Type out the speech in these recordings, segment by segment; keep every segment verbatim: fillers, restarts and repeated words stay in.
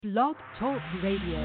Blog Talk Radio.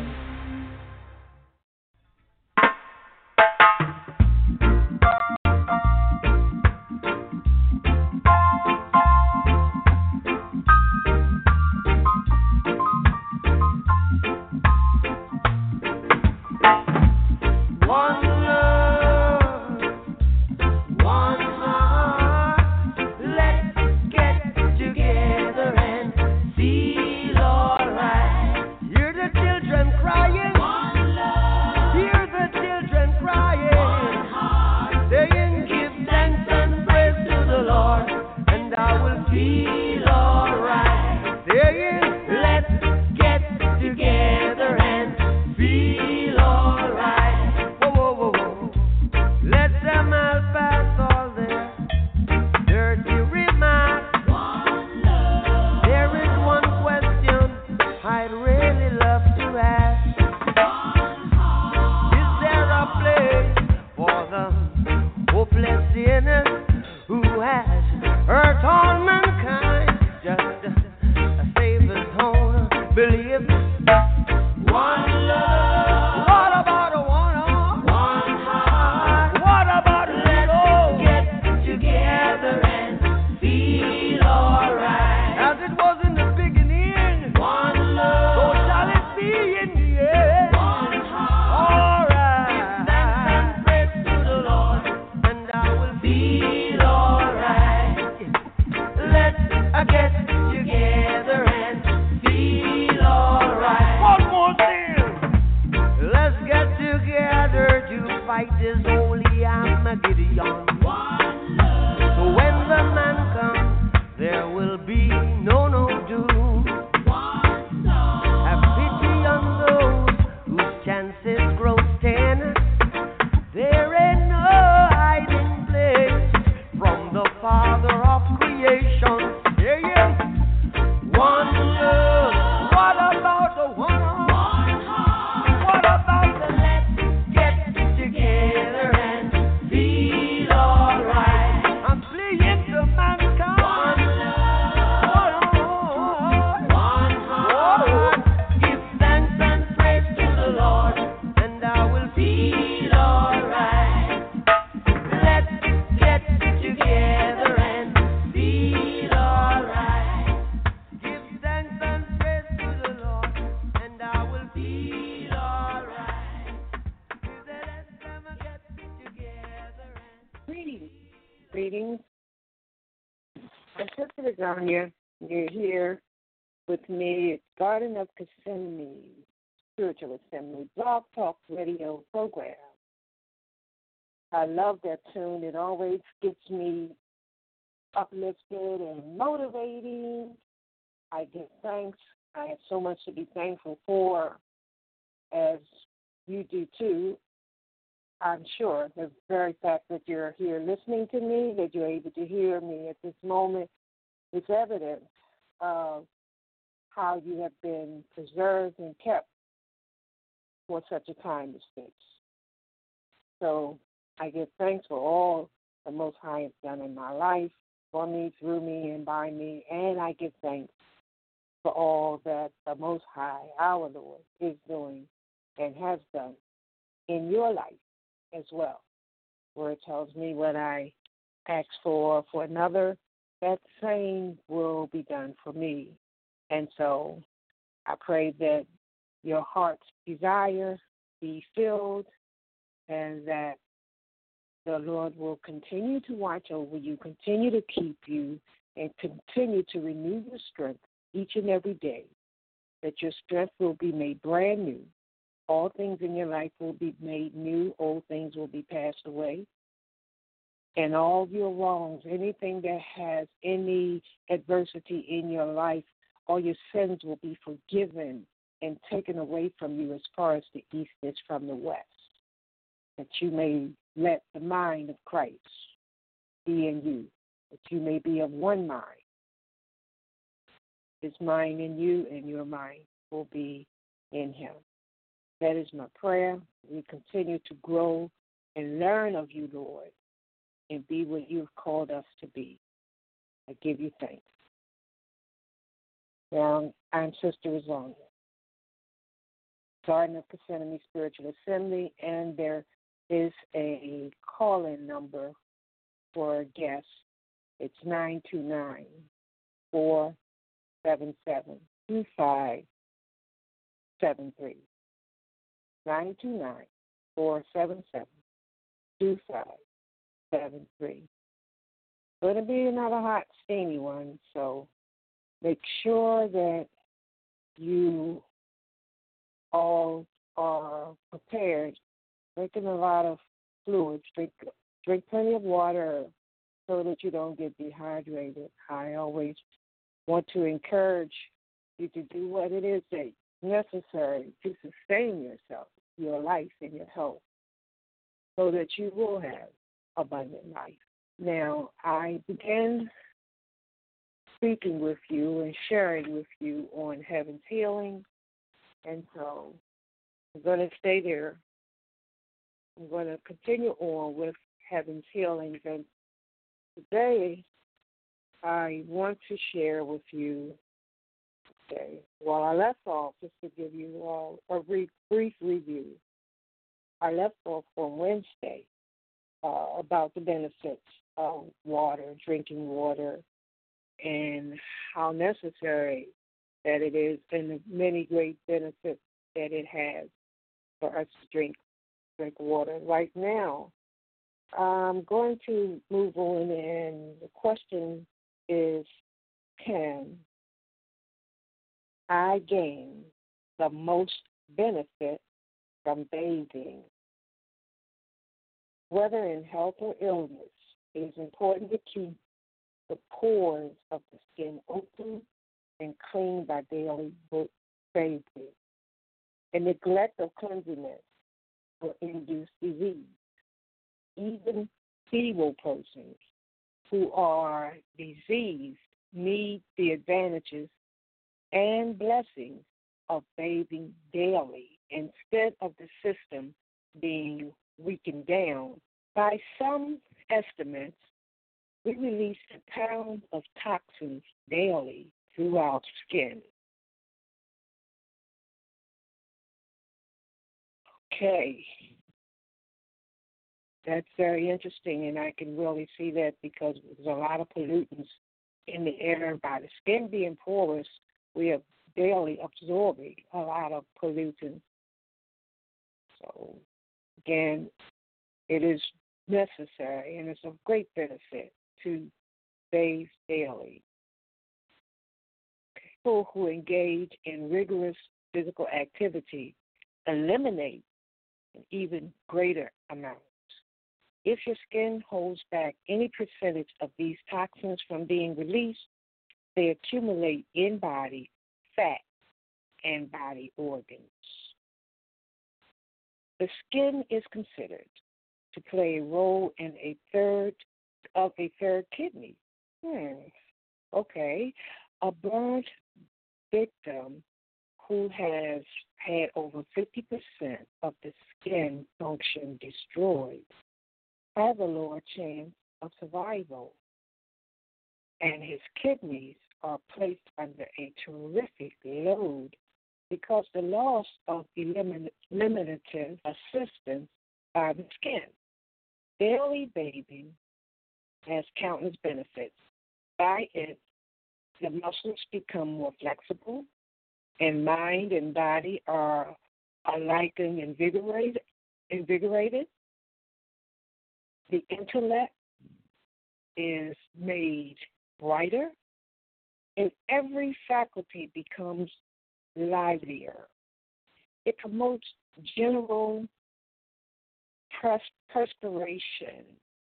Lasagna, you're here with me at Garden of Gethsemane Spiritual Assembly Blog Talk Radio program. I love that tune. It always gets me uplifted and motivating. I give thanks. I have so much to be thankful for, as you do too. I'm sure the very fact that you're here listening to me, that you're able to hear me at this moment, is evidence of how you have been preserved and kept for such a time as this. So I give thanks for all the Most High has done in my life, for me, through me, and by me, and I give thanks for all that the Most High, our Lord, is doing and has done in your life as well, where it tells me what I ask for for another, that same will be done for me. And so I pray that your heart's desire be filled and that the Lord will continue to watch over you, continue to keep you, and continue to renew your strength each and every day, that your strength will be made brand new. All things in your life will be made new. Old things will be passed away. And all your wrongs, anything that has any adversity in your life, all your sins will be forgiven and taken away from you as far as the east is from the west, that you may let the mind of Christ be in you, that you may be of one mind. His mind in you and your mind will be in him. That is my prayer. We continue to grow and learn of you, Lord, and be what you've called us to be. I give you thanks. Now, I'm Sister Lasagna. Garden of Gethsemane Spiritual Assembly, and there is a call-in number for a guest. It's nine two nine, four seven seven, two five seven three. nine two nine, four seven seven, two five seven three. It's going to be another hot, steamy one, so make sure that you all are prepared, drinking a lot of fluids, drink, drink plenty of water so that you don't get dehydrated. I always want to encourage you to do what it is that's necessary to sustain yourself, your life, and your health so that you will have abundant life. Now, I began speaking with you and sharing with you on heaven's healing, and so I'm going to stay there. I'm going to continue on with heaven's healing, and today I want to share with you, okay, while I left off, just to give you all a brief, brief review, I left off on Wednesday uh, about the benefits of water, drinking water, and how necessary that it is, and the many great benefits that it has for us to drink drink water. Right now, I'm going to move on, and the question is, can I gain the most benefit from bathing? Whether in health or illness, it is important to keep the pores of the skin open and clean by daily bathing. A neglect of cleanliness will induce disease. Even feeble persons who are diseased need the advantages and blessings of bathing daily instead of the system being weakened down. By some estimates, we release a pound of toxins daily through our skin. Okay. That's very interesting, and I can really see that because there's a lot of pollutants in the air. By the skin being porous, we are daily absorbing a lot of pollutants. So, again, it is necessary, and it's of great benefit to bathe daily. People who engage in rigorous physical activity eliminate an even greater amount. If your skin holds back any percentage of these toxins from being released, they accumulate in body fat and body organs. The skin is considered to play a role in a third of a third kidney. Hmm. Okay. A burnt victim who has had over fifty percent of the skin function destroyed has a lower chance of survival, and his kidneys are placed under a terrific load because the loss of eliminative assistance by the skin. Daily bathing has countless benefits. By it, the muscles become more flexible, and mind and body are alike invigorated. invigorated. The intellect is made brighter, and every faculty becomes livelier. It promotes general pers- perspiration,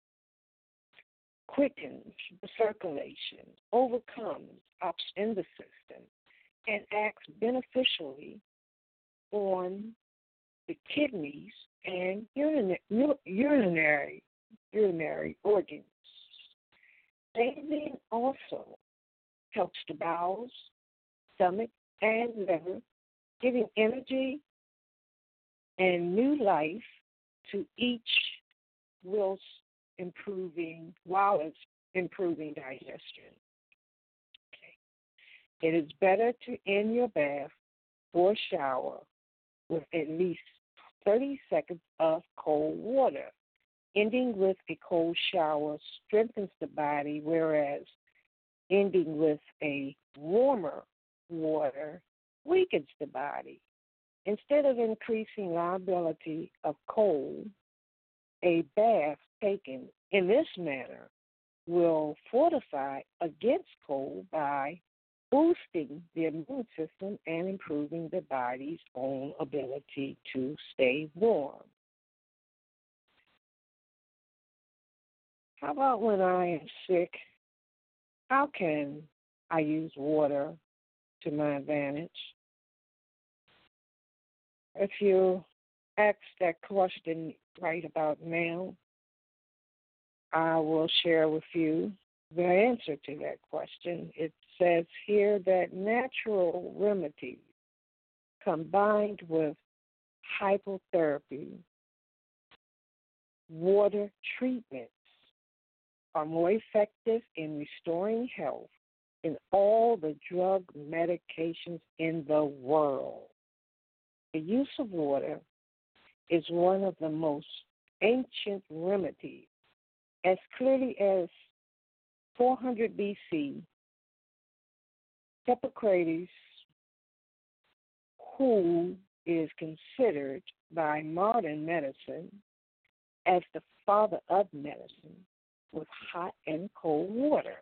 quickens the circulation, overcomes ups in the system, and acts beneficially on the kidneys and urinary, urinary, urinary organs. Bathing also helps the bowels, stomach, and liver, giving energy and new life to each whilst improving, while it's improving digestion. Okay. It is better to end your bath or shower with at least thirty seconds of cold water. Ending with a cold shower strengthens the body, whereas ending with a warmer water weakens the body. Instead of increasing liability of cold, a bath taken in this manner will fortify against cold by boosting the immune system and improving the body's own ability to stay warm. How about when I am sick? How can I use water to my advantage? If you ask that question right about now, I will share with you the answer to that question. It says here that natural remedies combined with hypotherapy, water treatments are more effective in restoring health than all the drug medications in the world. The use of water is one of the most ancient remedies. As clearly as four hundred B C, Hippocrates, who is considered by modern medicine as the father of medicine, with hot and cold water.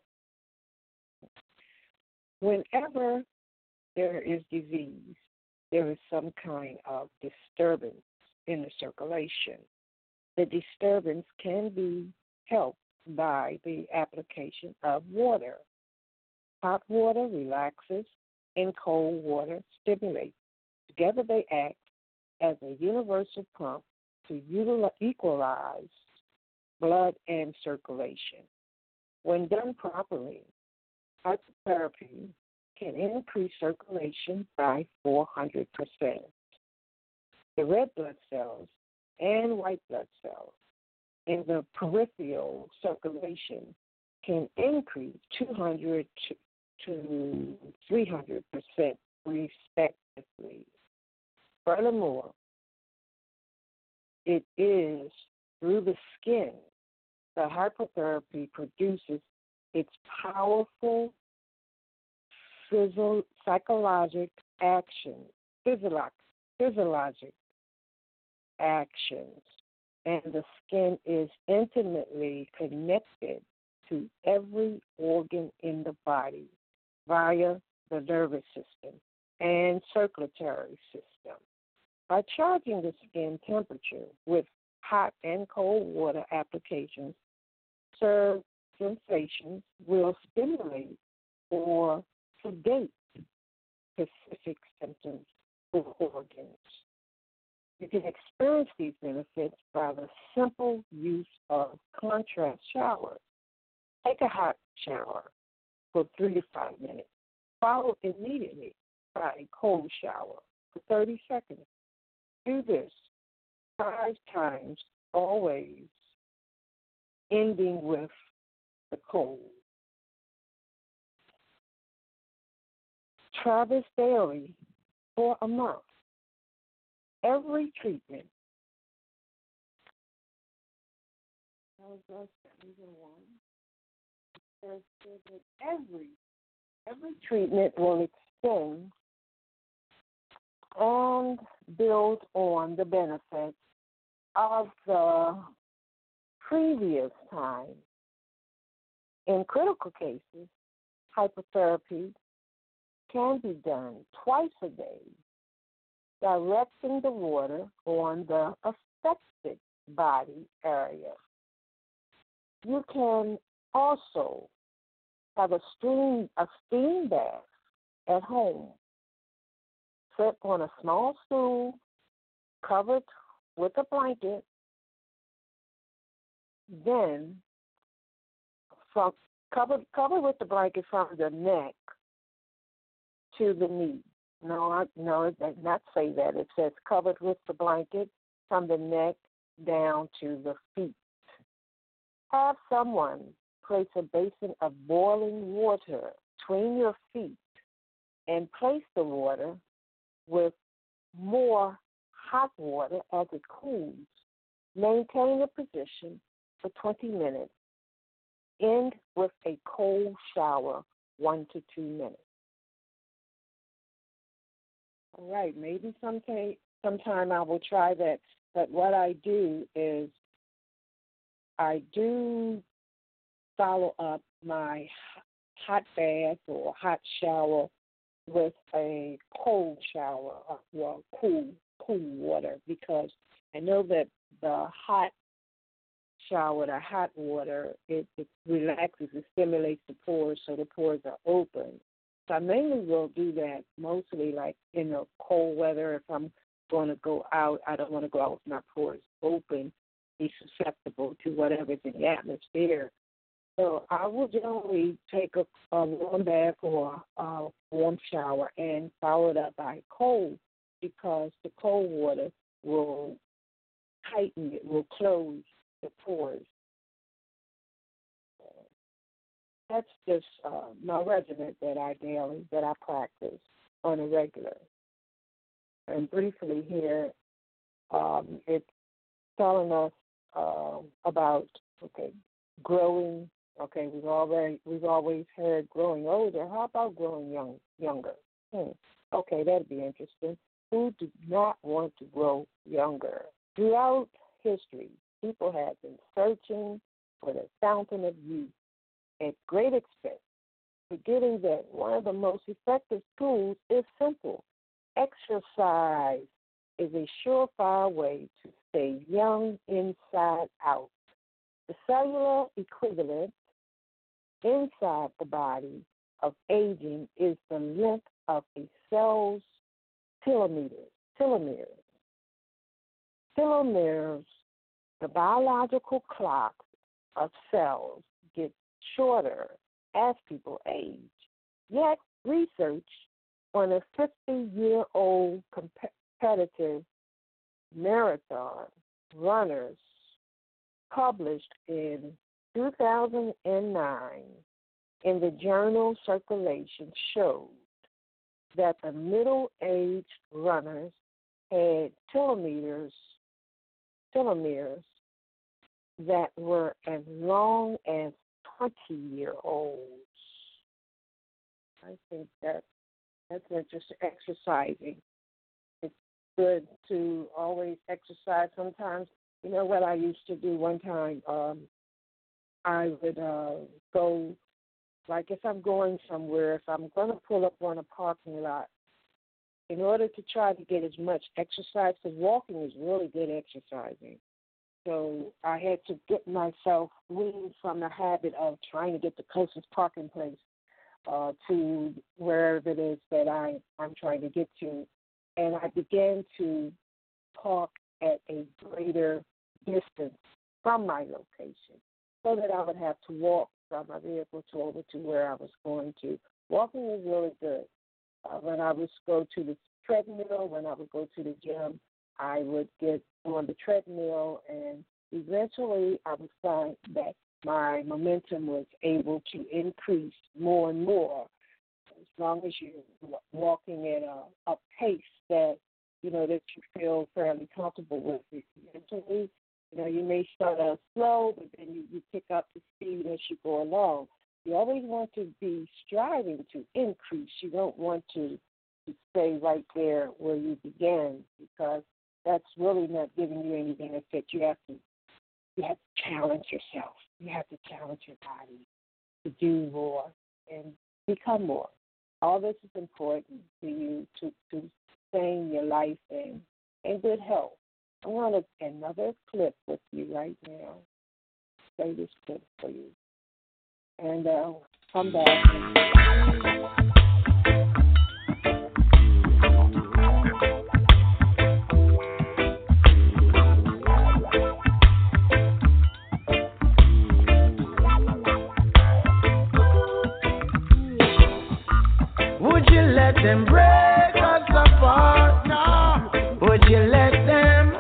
Whenever there is disease, there is some kind of disturbance in the circulation. The disturbance can be helped by the application of water. Hot water relaxes and cold water stimulates. Together they act as a universal pump to utilize, equalize blood and circulation. When done properly, hypotherapy can increase circulation by four hundred percent. The red blood cells and white blood cells in the peripheral circulation can increase two hundred to three hundred percent respectively. Furthermore, it is through the skin the hypotherapy produces its powerful physio- psychologic action, physiologic, physiologic actions, and the skin is intimately connected to every organ in the body via the nervous system and circulatory system. By charging the skin temperature with hot and cold water applications, served sensations will stimulate or sedate specific symptoms or organs. You can experience these benefits by the simple use of contrast showers. Take a hot shower for three to five minutes, followed immediately by a cold shower for thirty seconds. Do this five times, always ending with the cold. Try this daily for a month. Every treatment, every every treatment will extend and build on the benefits of the previous time. In critical cases, hypotherapy can be done twice a day, directing the water on the affected body area. You can also have a steam, a steam bath at home. Sit on a small stool covered with a blanket. Then, from covered covered with the blanket from the neck to the knee. No, I, no, it does not say that. It says covered with the blanket from the neck down to the feet. Have someone place a basin of boiling water between your feet and place the water with more hot water as it cools. Maintain the position for twenty minutes. End with a cold shower, one to two minutes. All right, maybe sometime, sometime I will try that. But what I do is I do follow up my hot bath or hot shower with a cold shower, well, cool, cool water, because I know that the hot shower, the hot water, it, it relaxes, it stimulates the pores, so the pores are open. So I mainly will do that mostly like in the cold weather. If I'm going to go out, I don't want to go out with my pores open, be susceptible to whatever's in the atmosphere. So I will generally take a, a warm bath or a warm shower and follow it up by cold, because the cold water will tighten it, will close the pores. That's just uh, my regimen that I daily, that I practice on a regular. And briefly here, um, it's telling us uh, about, okay, growing. Okay, we've already we've always heard growing older. How about growing young younger? Hmm. Okay, that'd be interesting. Who do not want to grow younger? Throughout history, people have been searching for the fountain of youth at great expense, forgetting that one of the most effective tools is simple. Exercise is a surefire way to stay young inside out. The cellular equivalent inside the body of aging is the length of a cell's telomeres. Telomeres. Telomeres, the biological clock of cells, get shorter as people age. Yet research on a fifty-year-old competitive marathon runners published in two thousand nine in the journal Circulation showed that the middle-aged runners had telomeres, telomeres that were as long as twenty-year-olds. I think that that's interesting. Exercising. It's good to always exercise. Sometimes, you know what I used to do one time? Um, I would uh, go, like if I'm going somewhere, if I'm going to pull up on a parking lot, in order to try to get as much exercise, because walking is really good exercising. So I had to get myself weaned from the habit of trying to get the closest parking place uh, to wherever it is that I, I'm trying to get to. And I began to park at a greater distance from my location so that I would have to walk from my vehicle to over to where I was going to. Walking is really good. Uh, when I would go to the treadmill, when I would go to the gym, I would get on the treadmill, and eventually I would find that my momentum was able to increase more and more as long as you're walking at a, a pace that, you know, that you feel fairly comfortable with. Eventually, you know, you may start out slow, but then you, you pick up the speed as you go along. You always want to be striving to increase. You don't want to, to stay right there where you began, because that's really not giving you any benefit. You have to you have to challenge yourself. You have to challenge your body to do more and become more. All this is important to you to, to sustain your life in, in good health. I want to, another clip with you right now. Play this clip for you. And uh, come back. Would you let them break us apart now? Would you let them?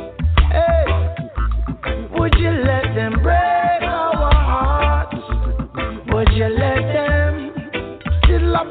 Hey, would you let them break our hearts? Would you let them? Still love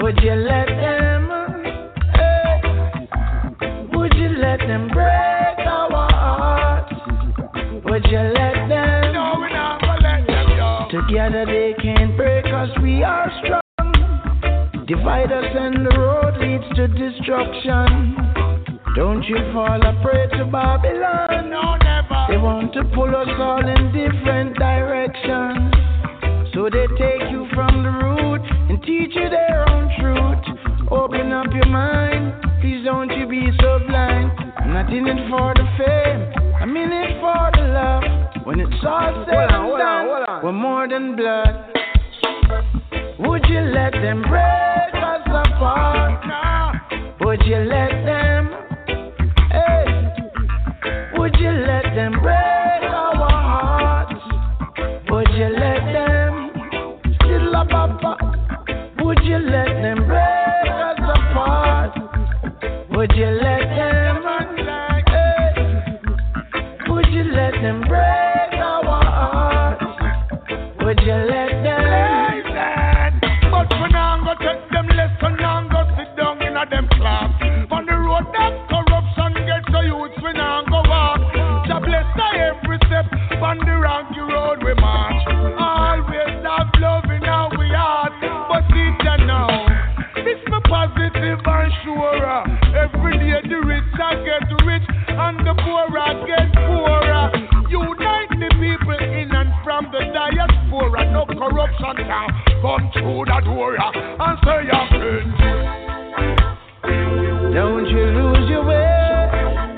Would you let them? Hey. Would you let them break our hearts? Would you let them? No, we're not gonna let them go. Together they can't break us, we are strong. Divide us and the road leads to destruction. Don't you fall a prey to Babylon. No, never. They want to pull us all in different directions. So they take you from the root and teach you their own truth. Open up your mind, please don't you be so blind. I'm not in it for the fame, I'm in it for the love. When it's all said and done, we're more than blood. Would you let them break us apart? Would you let them? Hey, would you let them break our hearts? Would you let them? Still a papa. Would you let them break us apart? Would you let them? Hey, would you let them break our hearts? Would you let them? But we now go take them lesson and go sit down in a them class. On the road that corruption gets to youths, we now go walk. Jah bless every step on the rocky road we march. Always have love in our we heart, but see ya now. This me positive and sure. Every day the rich I get rich and the poor I get poorer. Unite the people in and from the diaspora. No corruption now come through the door and say your friends. Don't you lose your way.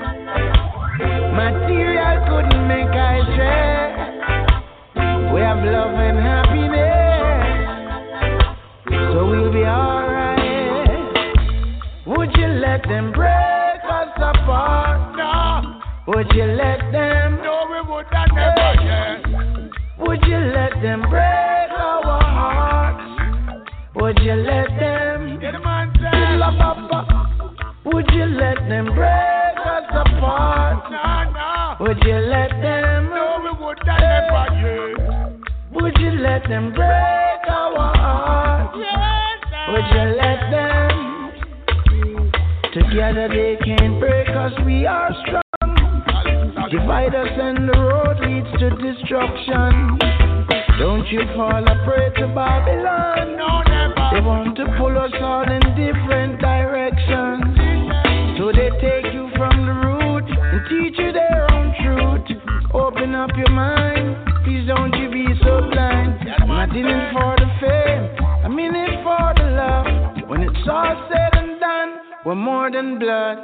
Material couldn't make I share. We have love and happiness, so we'll be alright. Would you let them break us apart? No, Would you let them? no, we would have never, yeah. Would you let them break our hearts? Would you let them? Yeah, the man said, Would you let them break us apart? no, no, Would you let them? no, we would have never, yeah. Would you let them break our hearts? Yes, Would you let them? Together they can't break us, we are strong. Divide us and the road leads to destruction. Don't you fall a prey to Babylon. no, never. They want to pull us all in different directions. So they take you from the root and teach you their own truth. Open up your mind, please don't you be so blind. I'm not in it for the fame, I'm in it for the love. When it's all said and done, we're more than blood.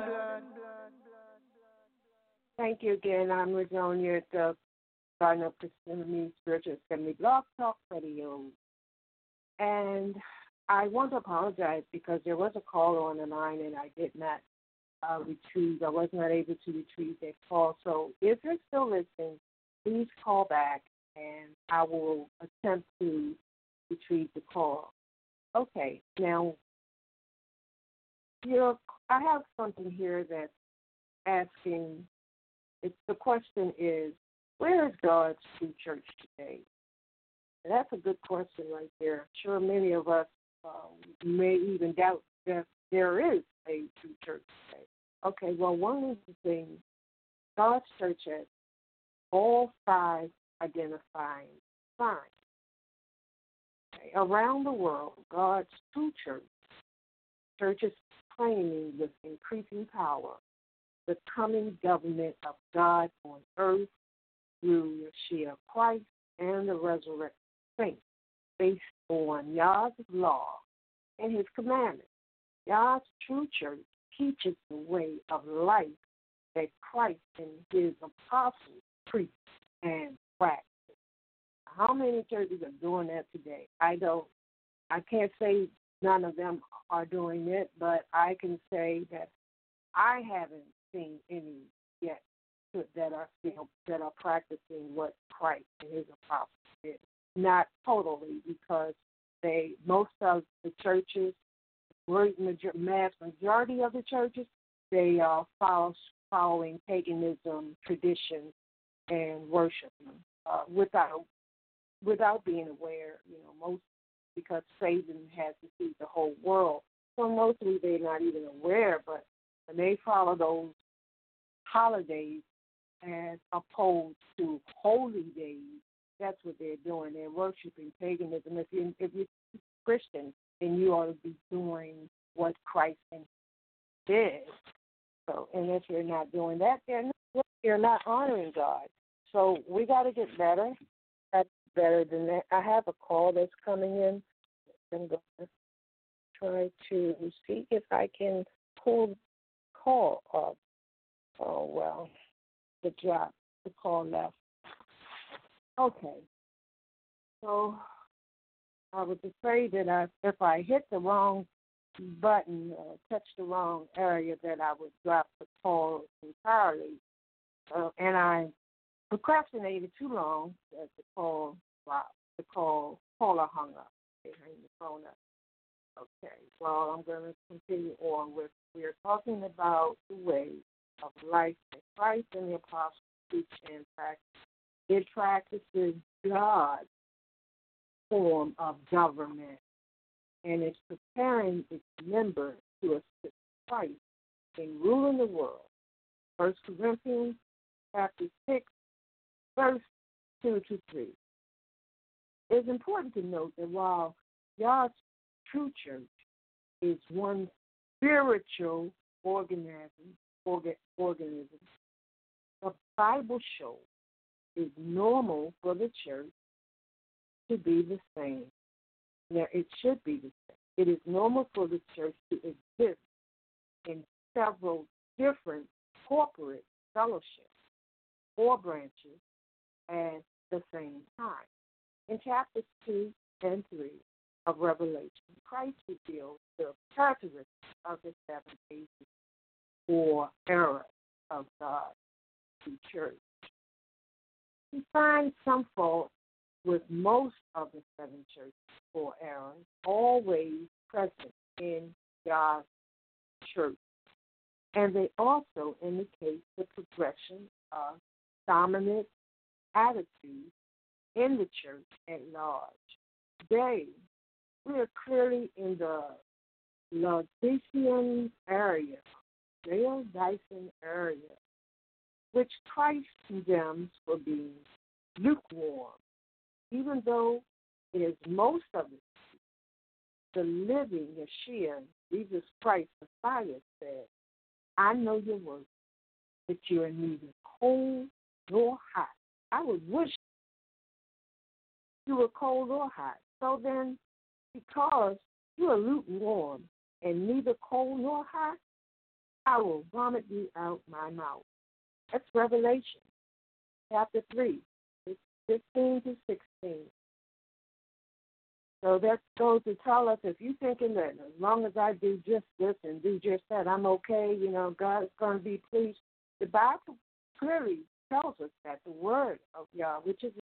Thank you again. I'm Razonia at the Garden of Gethsemane Spiritual Assembly Blog Talk Radio. And I want to apologize because there was a caller on the line and I did not uh, retrieve, I was not able to retrieve that call. So if you're still listening, please call back and I will attempt to retrieve the call. Okay, now, you know, I have something here that's asking, it's, the question is, where is God's true church today? And that's a good question right there. I'm sure many of us uh, may even doubt that there is a true church today. Okay, well, one of the things, God's church has all five identifying signs. Okay, around the world, God's true church, churches claiming with increasing power the coming government of God on earth through Yeshua Christ and the resurrected saints, based on Yah's law and his commandments. Yah's true church teaches the way of life that Christ and his apostles preach and practice. How many churches are doing that today? I don't, I can't say none of them are doing it, but I can say that I haven't seen any yet that are, you know, that are practicing what Christ and his apostles did. Not totally, because they, most of the churches, great major, mass majority of the churches, they are follow, following paganism, tradition, and worship uh, without without being aware. You know, most because Satan has deceived the whole world. So mostly they're not even aware, but when they follow those holidays as opposed to holy days, that's what they're doing. They're worshiping paganism. If you if you're Christian, then you ought to be doing what Christ did. So, and if you're not doing that, they're not, you're not honoring God. So we got to get better. That's better than that. I have a call that's coming in. I'm going to try to see if I can pull the call up. Oh, well, the drop, the call left. Okay. So I was afraid that I, if I hit the wrong button or touch the wrong area, that I would drop the call entirely. Uh, and I procrastinated too long that the call dropped. The call caller hung up. They hung the phone up. Okay. Well, I'm going to continue on with. We are talking about the way of life that Christ and the apostles teach and practice. It practices God's form of government, and it's preparing its members to assist Christ in ruling the world. First Corinthians chapter six, verse two to three. It's important to note that while God's true church is one spiritual organism, orga, organism, the Bible shows it's normal for the church to be the same. Now, it should be the same. It is normal for the church to exist in several different corporate fellowships or branches at the same time. In chapters two and three of Revelation, Christ reveals the characteristics of the seven ages or era of God's church. He finds some fault with most of the seven churches or eras, always present in God's church. And they also indicate the progression of dominant attitudes in the church at large. Today, we are clearly in the Laodicean area, Laodicean area, which Christ condemns for being lukewarm, even though it is most of it. The living Yeshua, Jesus Christ, Messiah, said, I know your works, that you are neither cold nor hot. I would wish you were cold or hot. So then, because you are lukewarm and neither cold nor hot, I will vomit you out my mouth. That's Revelation, chapter three, fifteen to sixteen. So that goes to tell us, if you're thinking that as long as I do just this and do just that, I'm okay, you know, God is going to be pleased. The Bible clearly tells us that the word of Yah, which is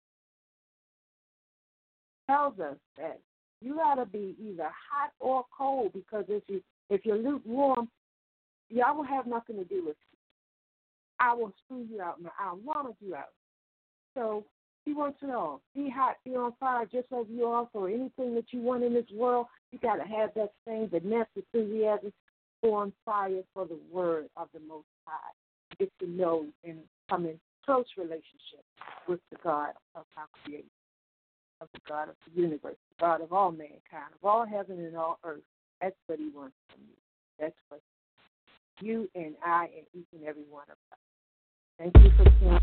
tells us that you got to be either hot or cold, because if you if you're lukewarm, Yah will have nothing to do with you. I will spew you out, and I'll vomit you out. So he wants it all. Be hot, be on fire, just as you are for anything that you want in this world. You got to have that same Vanessa enthusiasm, on fire for the word of the Most High. Get to know and come in close relationship with the God of our creation, of the God of the universe, the God of all mankind, of all heaven and all earth. That's what he wants from you. That's what you and I and each and every one of us. Thank you for tuning.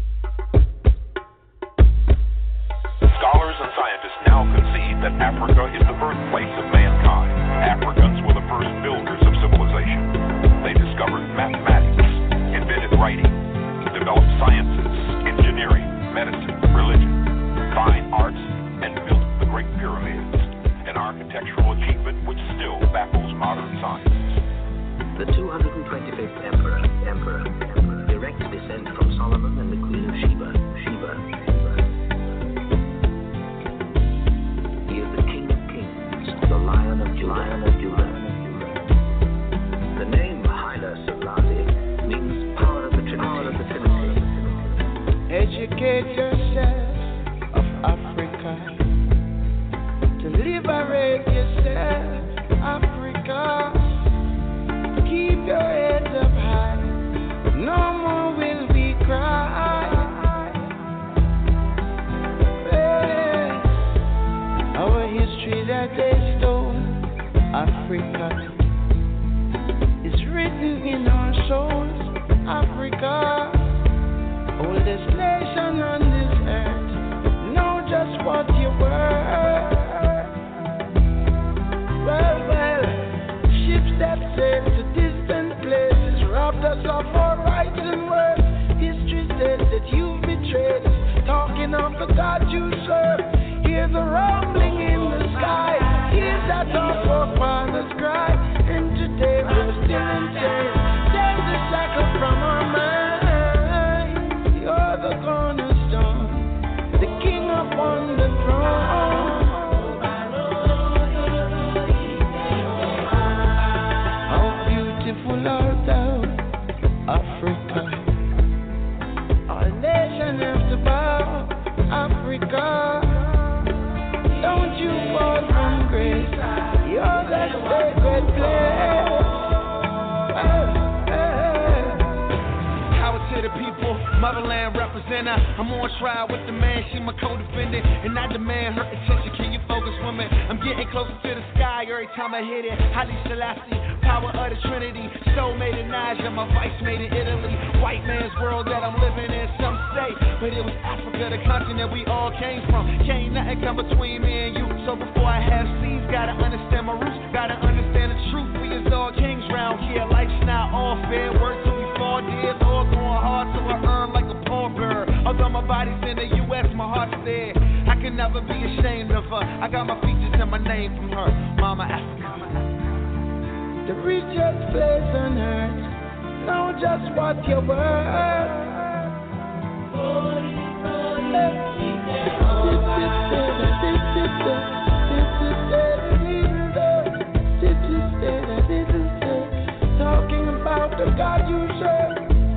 Scholars and scientists now concede that Africa is the birthplace of mankind. Africans were the first builders of civilization. They discovered mathematics, invented writing, developed sciences, engineering, medicine, religion, fine arts, and built the Great Pyramids, an architectural achievement which still baffles modern science. The two hundred twenty-fifth Emperor, Emperor, Emperor, direct descent from Solomon and the Queen of Sheba, Sheba, Sheba. He is the King of Kings, the Lion of Judah, Lion of Judah. The name Haile Selassie means power of the Trinity. Power of the Trinity. Educate yourself of Africa to liberate Africa is written in our souls. Africa, oldest nation on this earth, know just what you were. Well, well, ships that sail to distant places robbed us of our rights and words. History says that you've betrayed us, talking of the God you serve. Hear the rumbling in the sky, hear that our forefathers cry, and today we're still in chains. Take the shackle from our minds. You're the cornerstone, the king upon the throne. How beautiful art thou, Africa. Our nation has to bow, Africa. Don't you fall from grace, you're that sacred place. Power to the people, motherland representer. I'm on trial with the man, she my co-defendant, and I demand her attention. Can you focus, woman? I'm getting closer to the sky every time I hit it. Haile Selassie, power of the Trinity. Soul made in Niger, my vice made in Italy. White man's world that I'm living in, some say, but it was Africa, the continent we all came from. Can't nothing come between me and you. So before I have seeds, gotta understand my roots, gotta understand the truth. We is all kings round here. Life's not all fair. Work till we fall dead. Lord going hard till I earn like a pauper. Although my body's in the U S, my heart's there. I can never be ashamed of her. I got my features and my name from her, Mama Africa. The richest place on earth, know just what you're worth. Talking about the God you serve.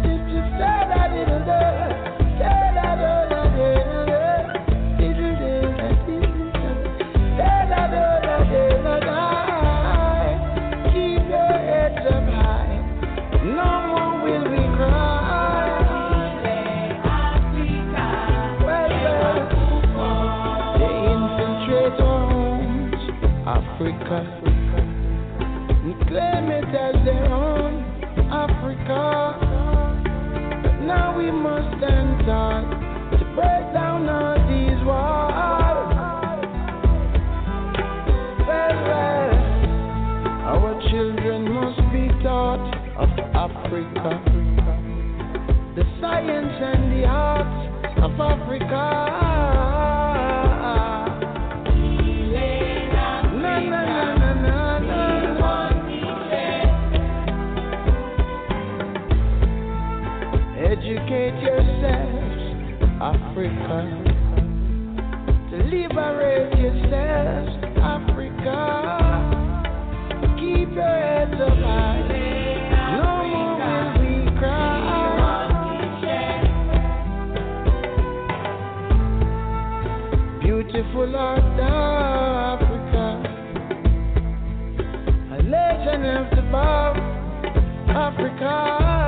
Africa, we claim it as their own, Africa. But now we must stand tall to break down all these walls. Well, well, our children must be taught of Africa, the science and the arts of Africa. Educate yourselves, Africa. To liberate yourselves, Africa. Keep your heads up high. No more will we cry. Beautiful art thou, Africa. A legend of the bow, Africa.